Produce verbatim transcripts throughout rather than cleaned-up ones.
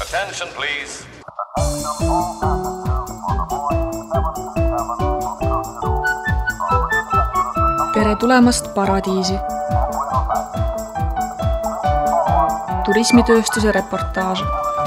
Attention, please. Tere tulemast Paradiisi. Turismitööstuse reportaaž.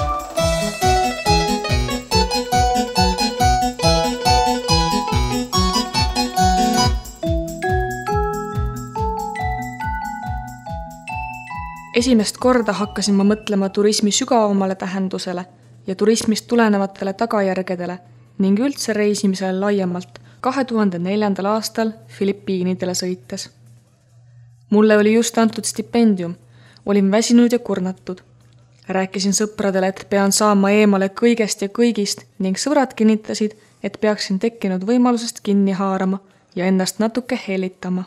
Esimest korda hakkasin ma mõtlema turismi sügavamale tähendusele ja turismist tulenevatele tagajärgedele ning üldse reisimisele laiemalt kahe tuhande neljandal aastal Filipiinidele sõites. Mulle oli just antud stipendium, olin väsinud ja kurnatud. Rääkisin sõpradele, et pean saama eemale kõigest ja kõigist ning sõbrad kinnitasid, et peaksin tekkinud võimalusest kinni haarama ja ennast natuke helitama.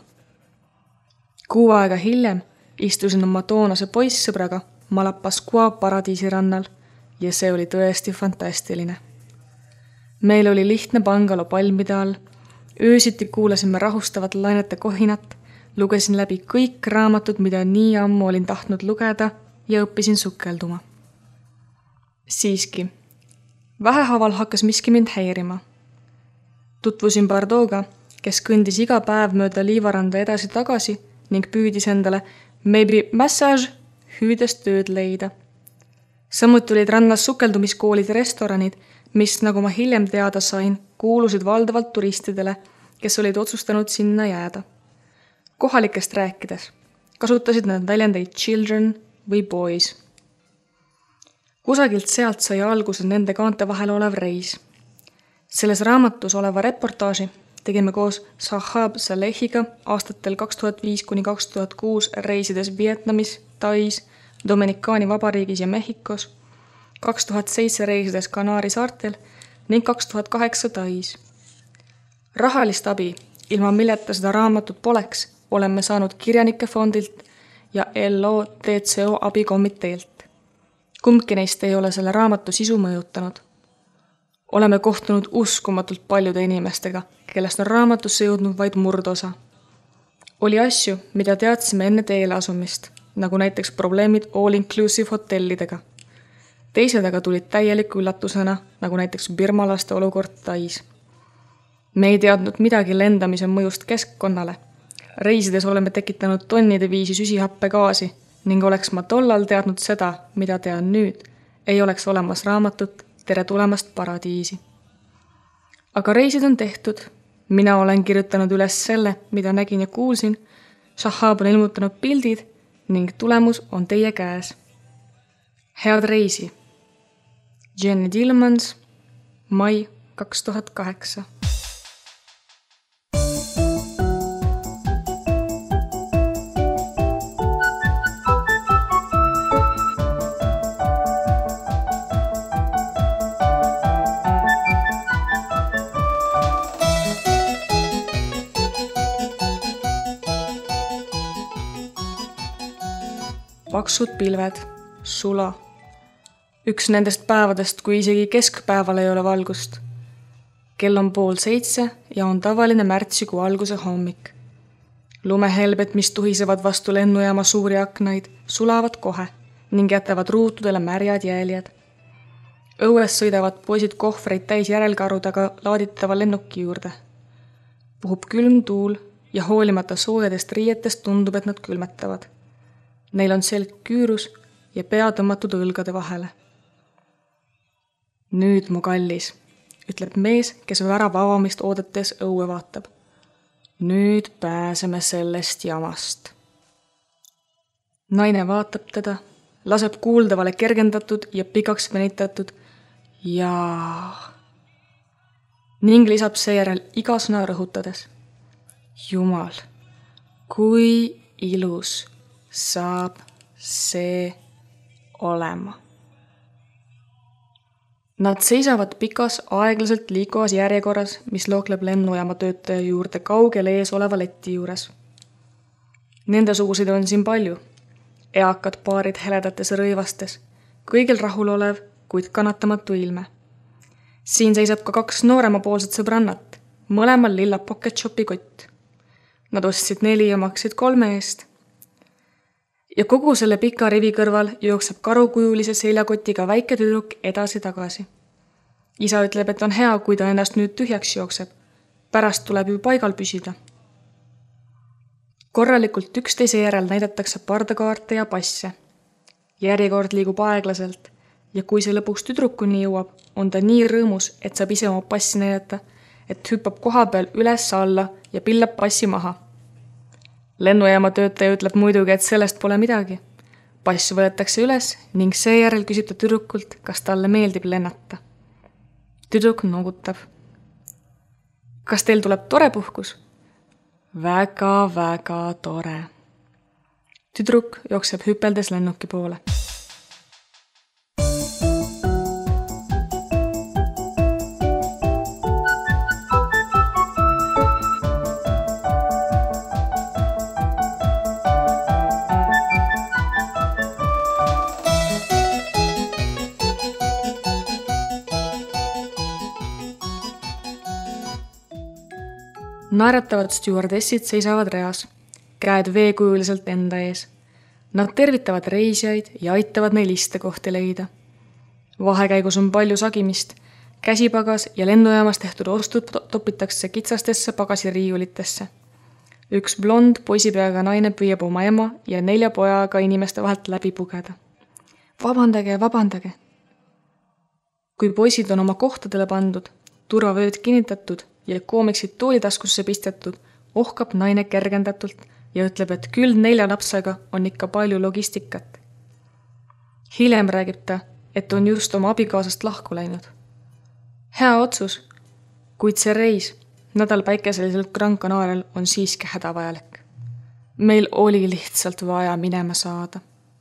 Kuu aega hiljem istusin oma toonase poissõbraga Malapascua Paradiisi rannal ja see oli tõesti fantastiline. Meil oli lihtne bangalo palmide all, öösiti kuulasime rahustavat lainete kohinat, lugesin läbi kõik raamatud, mida nii ammu olin tahtnud lugeda ja õppisin sukelduma. Siiski, vähehaaval hakkas miski mind häirima. Tutvusin Bardooga, kes kõndis iga päev mööda liivaranda edasi tagasi ning püüdis endale maybe massage hüüdest tööd leida. Samuti olid rannas sukeldumiskoolid ja restoranid, mis, nagu ma hiljem teada sain, kuulusid valdavalt turistidele, kes olid otsustanud sinna jääda. Kohalikest rääkides kasutasid nad väljendeid children või boys. Kusagilt sealt sai alguse nende kaante vahel olev reis. Selles raamatus oleva reportaaži tegime koos Sahab Salehiga aastatel kaks tuhat viis kuni kaks tuhat kuus reisides Vietnamis, Tais, Dominikaani Vabariigis ja Mehhikos, kaks tuhat seitse reisides Kanaari saartel ning kaks tuhat kaheksa Tais. Rahalist abi, ilma milleta seda raamatut poleks, oleme saanud kirjanike fondilt ja L O T C O abikomiteelt. Kumbki neist ei ole selle raamatu sisu mõjutanud. Oleme kohtunud uskumatult paljude inimestega, kellest on raamatusse jõudnud vaid murdosa. Oli asju, mida teadsime enne teele asumist, nagu näiteks probleemid all-inclusive hotellidega. Teised aga tulid täieliku üllatusena, nagu näiteks birmalaste olukord Tais. Me ei teadnud midagi lendamise mõjust keskkonnale. Reisides oleme tekitanud tonnide viisi süsihappegaasi ning oleks ma tollal teadnud seda, mida tean nüüd, ei oleks olemas raamatut Tere tulemast Paradiisi. Aga reisid on tehtud. Mina olen kirjutanud üles selle, mida nägin ja kuulsin. Shahab on ilmutanud pildid ning tulemus on teie käes. Head reisi! Jenny Tillmans, mai kaks tuhat kaheksa. Paksud pilved, sula. Üks nendest päevadest, kui isegi keskpäeval ei ole valgust. Kell on pool seitse ja on tavaline märtsikuu alguse hommik. Lumehelbed, mis tuhisevad vastu lennujaama suuri aknaid, sulavad kohe ning jätavad ruutudele märjad jäljed. Õues sõidavad poisid kohvreid täis järelkarudega laaditava lennuki juurde. Puhub külm tuul ja hoolimata soojadest riietest tundub, et nad külmetavad. Neil on selg küürus ja pea tõmmatud õlgade vahele. Nüüd, mu kallis, ütleb mees, kes värava avamist oodates õue vaatab. Nüüd pääseme sellest jamast. Naine vaatab teda, laseb kuuldavale kergendatud ja pikaks venitatud jaa. Ning lisab seejärel iga sõna rõhutades. Jumal, kui ilus saab see olema. Nad seisavad pikas aeglaselt liikuvas järjekorras, mis lookleb lennujaama töötaja juurde kaugel ees oleva letti juures. Nende sugusid on siin palju. Eakad paarid heledates rõivastes, kõigil rahul olev, kuid kannatamatu ilme. Siin seisab ka kaks nooremapoolset sõbrannat, mõlemal lilla pocket shopi kott. Nad ostsid neli ja maksid kolme eest. ja kogu selle pika rivi kõrval jookseb karukujulise seljakotiga väike tüdruk edasi-tagasi. Isa ütleb, et on hea, kui ta ennast nüüd tühjaks jookseb. Pärast tuleb ju paigal püsida. Korralikult üksteise järel näidatakse pardakaarte ja passe. Järjekord liigub aeglaselt ja kui see lõpuks tüdrukuni jõuab, on ta nii rõõmus, et saab ise oma passi näidata, et hüppab koha peal üles alla ja pillab passi maha. Lennujaama töötaja ütleb muidugi, et sellest pole midagi. Pass võetakse üles ning seejärel küsib ta tüdrukult, kas talle meeldib lennata. Tüdruk noogutab. Kas teil tuleb tore puhkus? Väga, väga tore. Tüdruk jookseb hüpeldes lennuki poole. Naeratavad stjuardessid seisavad reas, käed veekujuliselt enda ees. Nad tervitavad reisijaid ja aitavad neil istekohti leida. Vahekäigus on palju sagimist, käsipagas ja lennujaamas tehtud ostud topitakse kitsastesse pagasiriiulitesse. Üks blond poisipeaga naine püüab oma ema ja nelja pojaga inimeste vahelt läbi pugeda. Vabandage, vabandage! Kui poisid on oma kohtadele pandud, turvavööd kinnitatud ja koomiksid toolitaskusse pistetud, ohkab naine kergendatult ja ütleb, et küll nelja lapsega on ikka palju logistikat. Hiljem räägib ta, et on just oma abikaasast lahku läinud. Hea otsus, kuid see reis, nädal päikeselisel Gran Canarial on siiski hädavajalik. Meil oli lihtsalt vaja minema saada.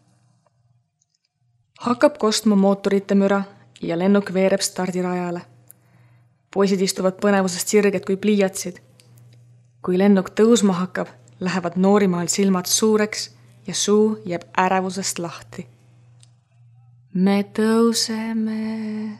Hakkab kostma mootorite müra ja lennuk veereb stardirajale. Poisid istuvad põnevusest sirged kui pliiatsid. Kui lennuk tõusma hakkab, lähevad noorimaal silmad suureks ja suu jääb ärevusest lahti. Me tõuseme.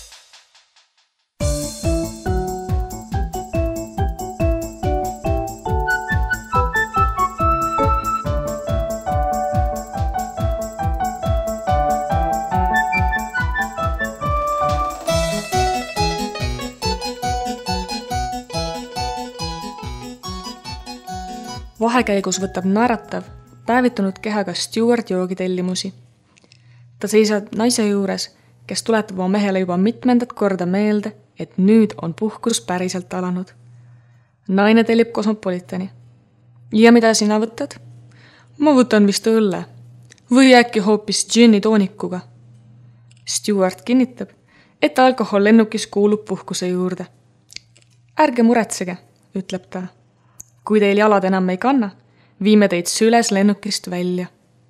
Vahekäigus võtab naeratav, päevitunud kehaga stjuard joogitellimusi. Ta seisab naise juures, kes tuletab oma mehele juba mitmendat korda meelde, et nüüd on puhkus päriselt alanud. Naine tellib kosmopolitani. Ja mida sina võtad? Ma võtan vist õlle. Või äkki hoopis džinni toonikuga. Stjuard kinnitab, et alkohol lennukis kuulub puhkuse juurde. Ärge muretsege, ütleb ta. Kui teil jalad enam ei kanna, viime teid süles lennukist välja.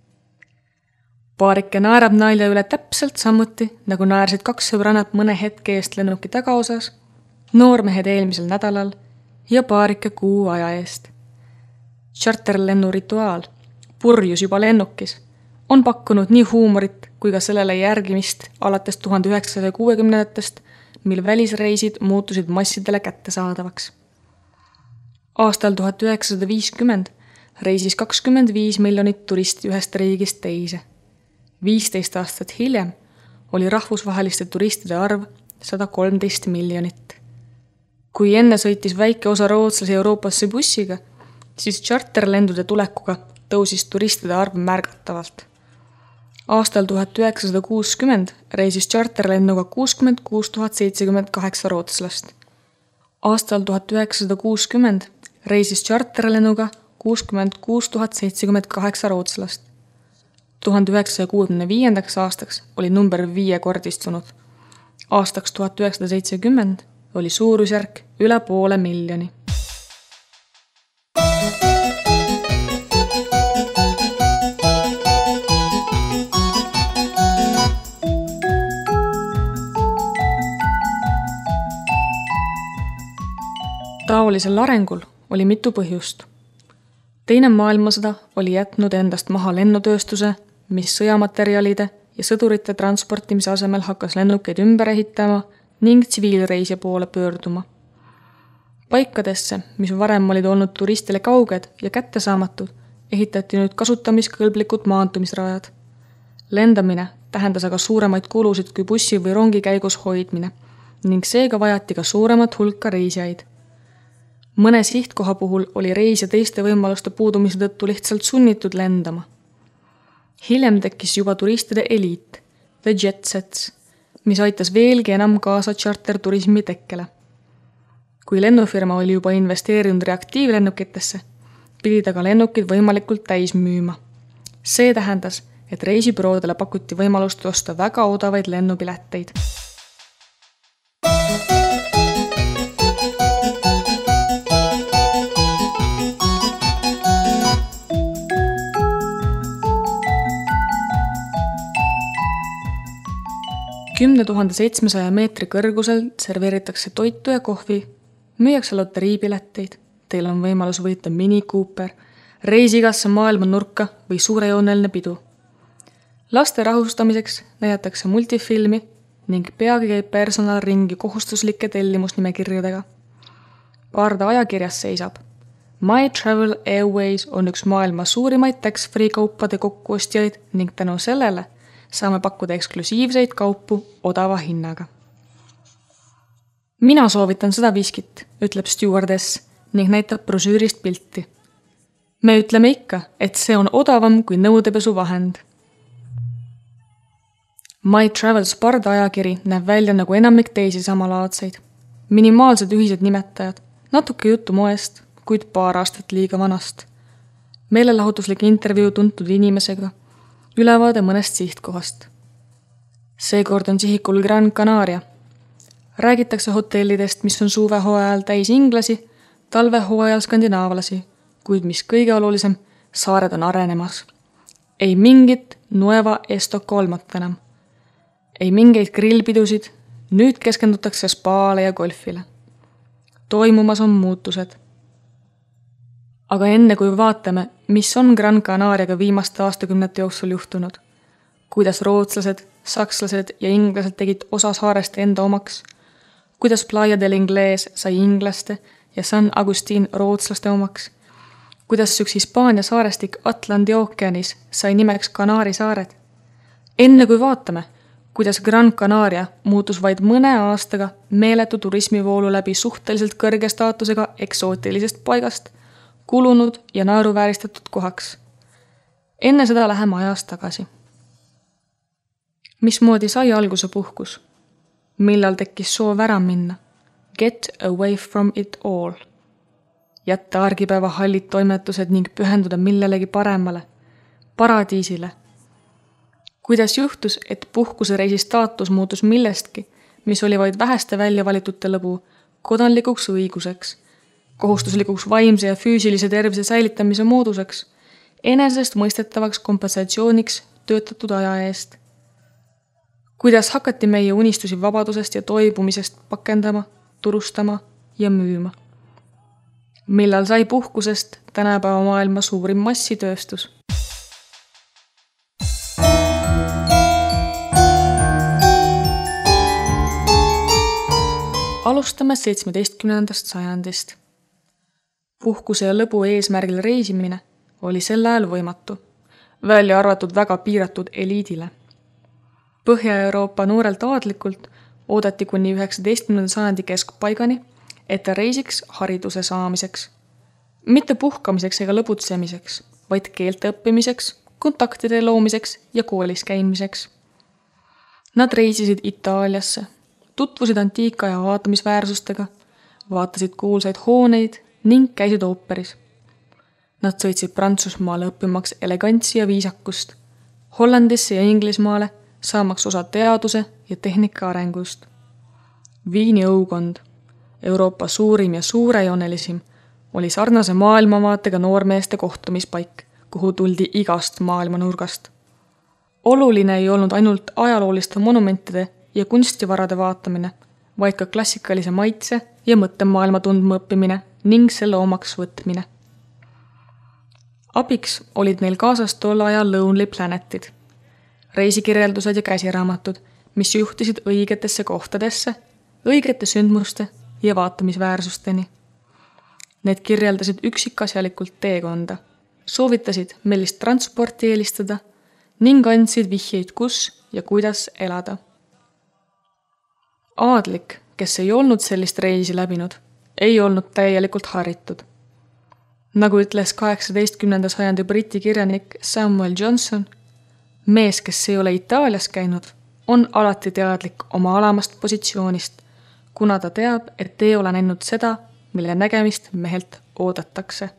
Paarike naerab nalja üle täpselt samuti, nagu naersid kaks sõbrannat mõne hetke eest lennuki tagaosas, noormehed eelmisel nädalal ja paarike kuu aja eest. Charterlennu rituaal, purjus juba lennukis, on pakkunud nii huumorit kui ka sellele järgimist alates tuhande üheksasaja kuuekümnendatest, mil välisreisid muutusid massidele kättesaadavaks. Aastal tuhat üheksasada viiskümmend reisis kakskümmend viis miljonit turisti ühest riigist teise. viisteist aastat hiljem oli rahvusvaheliste turistide arv sada kolmteist miljonit. Kui enne sõitis väike osa rootslasi Euroopasse bussiga, siis charterlendude tulekuga tõusis turistide arv märgatavalt. Aastal tuhat üheksasada kuuskümmend reisis charterlennuga kuuskümmend kuus tuhat seitsekümmend kaheksa rootslast. Aastal tuhat üheksasada kuuskümmend reisis charterlennuga kuuskümmend kuus tuhat seitsekümmend kaheksa rootslast. tuhande üheksasaja kuuekümne viiendaks aastaks oli number viiekordistunud. Aastaks tuhat üheksasada seitsekümmend oli suurusjärk üle poole miljoni. Taolisel arengul oli mitu põhjust. Teine maailmasõda oli jätnud endast maha lennutööstuse, mis sõjamaterjalide ja sõdurite transportimise asemel hakkas lennukeid ümber ehitama ning tsiviilreisija poole pöörduma. Paikadesse, mis varem olid olnud turistile kauged ja kättesaamatud, ehitati nüüd kasutamiskõlblikud maantumisrajad. Lendamine tähendas aga suuremaid kulusid kui bussi või rongi käigus hoidmine ning seega vajati ka suuremat hulka reisijaid. Mõne sihtkoha puhul oli reis ja teiste võimaluste puudumise tõttu lihtsalt sunnitud lendama. Hiljem tekkis juba turistide eliit, the jet sets, mis aitas veelgi enam kaasa charterturismi tekkele. Kui lennufirma oli juba investeerinud reaktiivlennukitesse, pidid aga lennukid võimalikult täis müüma. See tähendas, et reisibüroodele pakuti võimalust osta väga odavaid lennupileteid. kümne tuhande seitsmesaja meetri kõrgusel serveeritakse toitu ja kohvi, müüakse loteriipileteid, teil on võimalus võita Mini Cooper, reisi igasse maailma nurka või suurejooneline pidu. Laste rahustamiseks näidatakse multifilmi ning peagi käib personal ringi kohustuslike tellimusnimekirjadega. Parda ajakirjas seisab. My Travel Airways on üks maailma suurimaid tax-free kaupade kokkuostjaid ning tänu sellele saame pakkuda eksklusiivseid kaupu odava hinnaga. Mina soovitan seda viskit, ütleb stewardess ning näitab brošüürist pilti. Me ütleme ikka, et see on odavam kui nõudepesuvahend. My Travels Parda ajakiri näeb välja nagu enamik teisi samalaadseid. Minimaalsed ühised nimetajad, natuke juttu moest, kuid paar aastat liiga vanast. Meelelahutuslik intervjuu tuntud inimesega, ülevaade mõnest sihtkohast. Seekord on sihikul Gran Canaria. Räägitakse hotellidest, mis on suvehooajal täis inglasi, talvehooajal skandinaavlasi, kuid mis kõige olulisem, saared on arenemas. Ei mingit Nueva Estocolmat enam. Ei mingeid grillpidusid, nüüd keskendutakse spaale ja golfile. Toimumas on muutused. Aga enne kui vaatame, mis on Gran Canariaga viimaste aastakümnete jooksul juhtunud, kuidas rootslased, sakslased ja inglased tegid osa saarest enda omaks, kuidas Playa del Ingles sai inglaste ja San Agustin rootslaste omaks, kuidas üks Hispaania saarestik Atlandi ookeanis sai nimeks Kanaari saared. Enne kui vaatame, kuidas Gran Canaria muutus vaid mõne aastaga meeletu turismivoolu läbi suhteliselt kõrge staatusega eksootilisest paigast, kulunud ja naeruvääristatud kohaks. Enne seda läheme ajas tagasi. Mismoodi sai alguse puhkus? Millal tekkis soov ära minna? Get away from it all. Jätta argipäeva hallid toimetused ning pühenduda millelegi paremale, paradiisile. Kuidas juhtus, et puhkusereisi staatus muutus millestki, mis oli vaid väheste välja valitute lõbu, kodanlikuks õiguseks, kohustuslikuks vaimse ja füüsilise tervise säilitamise mooduseks, enesest mõistetavaks kompensatsiooniks töötatud aja eest. Kuidas hakati meie unistusi vabadusest ja toibumisest pakendama, turustama ja müüma. Millal sai puhkusest tänapäeva maailma suurim massitööstus? Alustame seitsmeteistkümnendast sajandist. Puhkuse ja lõbu eesmärgil reisimine oli sel ajal võimatu, välja arvatud väga piiratud eliidile. Põhja-Euroopa noorelt aadlikult oodati kuni üheksateistkümnenda sajandi keskpaigani, et ta reisiks hariduse saamiseks. Mitte puhkamiseks ega lõbutsemiseks, vaid keelte õppimiseks, kontaktide loomiseks ja koolis käimiseks. Nad reisisid Itaaliasse, tutvusid antiikaja vaatamisväärsustega, vaatasid kuulsaid hooneid ning käisid ooperis. Nad sõitsid Prantsusmaale õppimaks elegantsi ja viisakust, Hollandisse ja Inglismaale saamaks osa teaduse ja tehnika arengust. Viini õukond, Euroopa suurim ja suurejoonelisim, oli sarnase maailmavaatega noormeeste kohtumispaik, kuhu tuldi igast maailma nurgast. Oluline ei olnud ainult ajalooliste monumentide ja kunstivarade vaatamine, vaid ka klassikalise maitse ja mõttemaailma tundma õppimine ning selle omaks võtmine. Abiks olid neil kaasas tol ajal Lonely Planetid, reisikirjeldused ja käsiraamatud, mis juhtisid õigetesse kohtadesse, õigete sündmuste ja vaatamisväärsusteni. Need kirjeldasid üksikasjalikult teekonda, soovitasid, millist transporti eelistada ning andsid vihjeid, kus ja kuidas elada. Aadlik, kes ei olnud sellist reisi läbinud, ei olnud täielikult haritud. Nagu ütles kaheksateistkümnenda sajandi briti kirjanik Samuel Johnson, mees, kes ei ole Itaalias käinud, on alati teadlik oma alamast positsioonist, kuna ta teab, et ei ole näinud seda, mille nägemist mehelt oodatakse.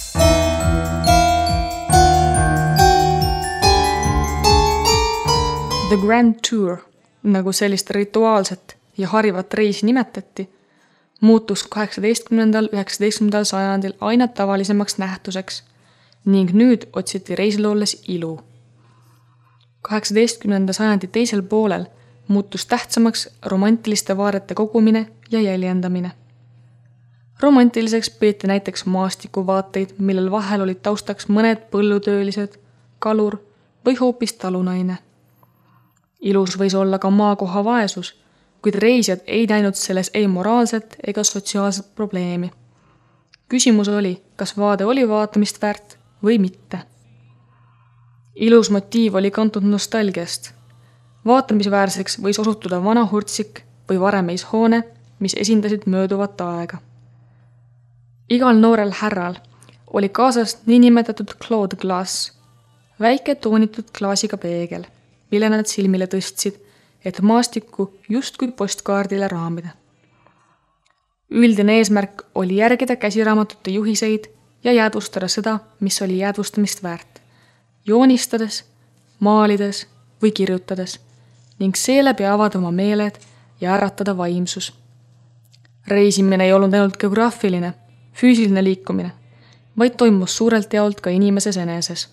The Grand Tour, nagu sellist rituaalset ja harivat reisi nimetati, muutus kaheksateistkümnendal üheksateistkümnendal sajandil aina tavalisemaks nähtuseks ning nüüd otsiti reisil olles ilu. kaheksateistkümnenda sajandi teisel poolel muutus tähtsamaks romantiliste vaadete kogumine ja jäljendamine. Romantiliseks peeti näiteks maastikuvaateid, millel vahel olid taustaks mõned põllutöölised, kalur või hoopis talunaine. Ilus võis olla ka maakoha vaesus, kuid reisijad ei näinud selles ei moraalset ega sotsiaalset probleemi. Küsimus oli, kas vaade oli vaatamist väärt või mitte. Ilus motiiv oli kantud nostalgiast. Vaatamisväärseks võis osutuda vana hurtsik või varemeishoone, mis esindasid mööduvat aega. Igal noorel härral oli kaasas niinimetatud Claude Glass, väike toonitud klaasiga peegel, mille nad silmile tõstsid, et maastikku justkui postkaardile raamida. Üldine eesmärk oli järgida käsiraamatute juhiseid ja jäädvustada seda, mis oli jäädvustamist väärt, joonistades, maalides või kirjutades ning seeläbi avada oma meeled ja äratada vaimsus. Reisimine ei olnud ainult geograafiline, füüsiline liikumine, vaid toimus suurelt jaolt ka inimeses eneses.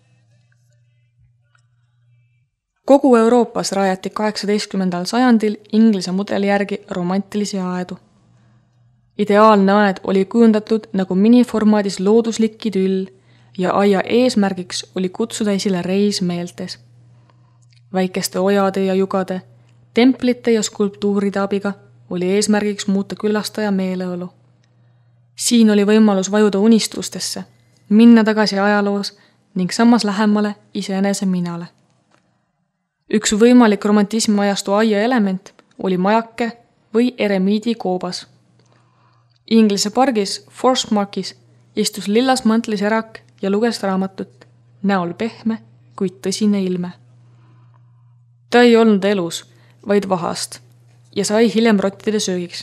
Kogu Euroopas rajati kaheksateistkümnendal sajandil Inglise mudeli järgi romantilisi aedu. Ideaalne aed oli kujundatud nagu miniformaadis looduslik idüll ja aia eesmärgiks oli kutsuda esile reis meeltes. Väikeste ojade ja jugade, templite ja skulptuuride abiga oli eesmärgiks muuta külastaja meeleolu. Siin oli võimalus vajuda unistustesse, minna tagasi ajaloos ning samas lähemale iseenese minale. Üks võimalik romantismi ajastu aia element oli majake või eremiidi koobas. Inglise pargis Forsmarkis istus lillas mantlis erak ja luges raamatut, näol pehme, kuid tõsine ilme. Ta ei olnud elus, vaid vahast ja sai hiljem rottide söögiks.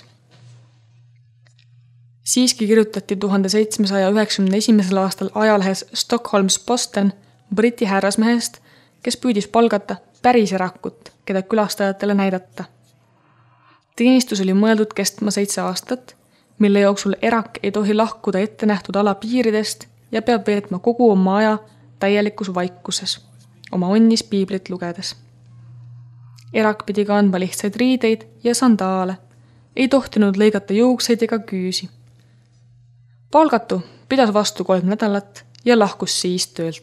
Siiski kirjutati tuhande seitsmesaja üheksakümne esimesel aastal ajalehes Stockholms Posten briti härrasmehest, kes püüdis palgata päris erakut, keda külastajatele näidata. Teenistus oli mõeldud kestma seitse aastat, mille jooksul erak ei tohi lahkuda ette nähtud ala piiridest ja peab veetma kogu oma aja täielikus vaikuses, oma onnis piiblit lugedes. Erak pidi kandma lihtsaid riideid ja sandaale, ei tohtinud lõigata juukseid ega küüsi. Palgatu pidas vastu kolm nädalat ja lahkus siis töölt.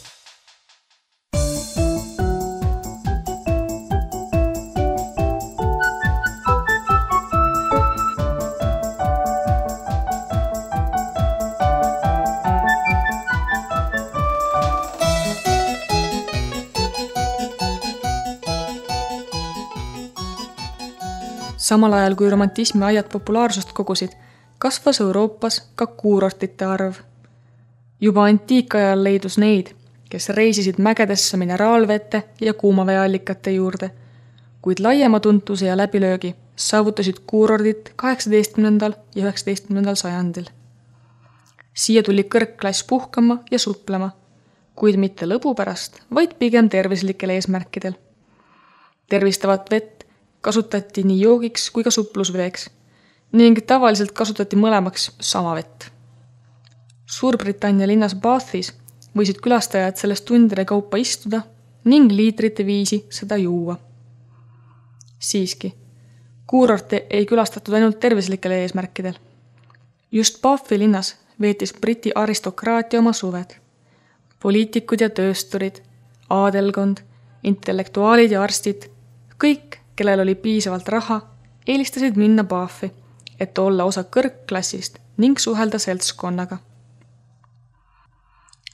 Samal ajal kui romantismi aiad populaarsust kogusid, kasvas Euroopas ka kuurortite arv. Juba antiikajal leidus neid, kes reisisid mägedesse mineraalvete ja kuumaveeallikate juurde, kuid laiema tuntuse ja läbilöögi saavutasid kuurordid kaheksateistkümnendal ja üheksateistkümnendal sajandil. Siia tuli kõrgklass puhkama ja suplema, kuid mitte lõbu pärast, vaid pigem tervislikel eesmärkidel. Tervistavat vett kasutati nii joogiks kui ka suplusveeks ning tavaliselt kasutati mõlemaks sama vett. Suurbritannia linnas Bathis võisid külastajad sellest tundide kaupa istuda ning liitrite viisi seda juua. Siiski, kuurorte ei külastatud ainult tervislikel eesmärkidel. Just Bathi linnas veetis briti aristokraatia oma suved. Poliitikud ja töösturid, aadelkond, intellektuaalid ja arstid, kõik, kellel oli piisavalt raha, eelistasid minna Bathi, et olla osa kõrgklassist ning suhelda seltskonnaga.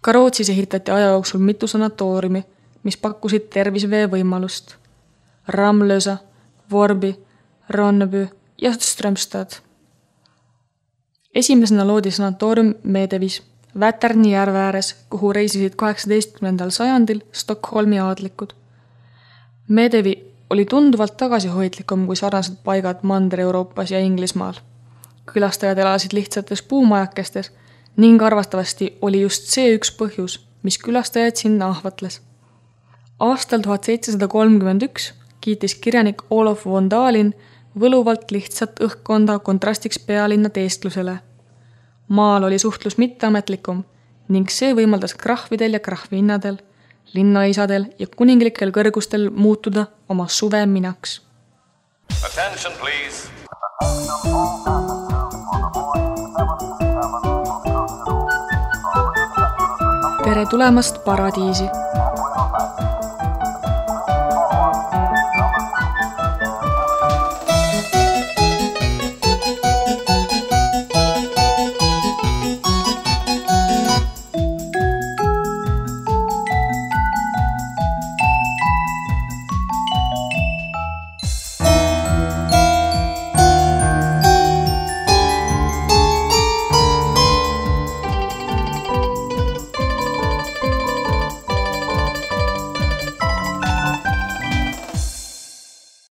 Ka Rootsis ehitati aja jooksul mitu sanatooriumi, mis pakkusid tervisvee võimalust. Ramlösa, Vorbi, Ronneby ja Strömstad. Esimesena loodi sanatoorium Medevis, Väterni järve ääres, kuhu reisisid kaheksateistkümnendal sajandil Stockholmi aadlikud. Medevi oli tunduvalt tagasihoidlikum kui sarnased paigad Mandri-Euroopas ja Inglismaal. Külastajad elasid lihtsates puumajakestes ning arvastavasti oli just see üks põhjus, mis külastajaid sinna ahvatles. Aastal tuhat seitsesada kolmkümmend üks kiitis kirjanik Olof von Dalin võluvalt lihtsat õhkkonda kontrastiks pealinna teesklusele. Maal oli suhtlus mitteametlikum ning see võimaldas krahvidel ja krahvinnadel, linnaisadel ja kuninglikel kõrgustel muutuda oma suveminaks. Attention, please. Tere tulemast paradiisi!